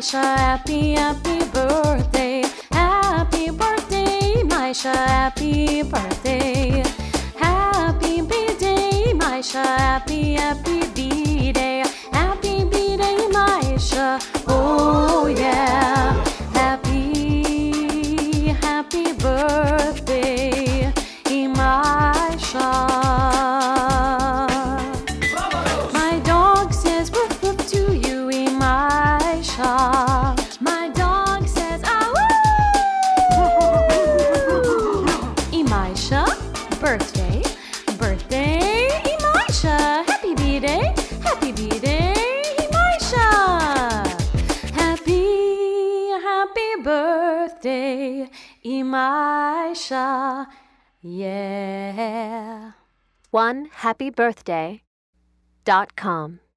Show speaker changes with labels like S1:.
S1: Maisha, happy, happy birthday. Happy birthday, Maisha, happy birthday. Happy B-Day, Maisha, happy, happy B-Day. Happy B-Day, Maisha, oh yeah. Happy, happy birthday, Maisha. My dog says woof woof to you, Maisha. My dog says ah woo. Maisha, birthday, birthday, Maisha. Happy B-Day, happy B-Day, Maisha. Happy, happy birthday, Maisha. Yeah.
S2: OneHappyBirthday.com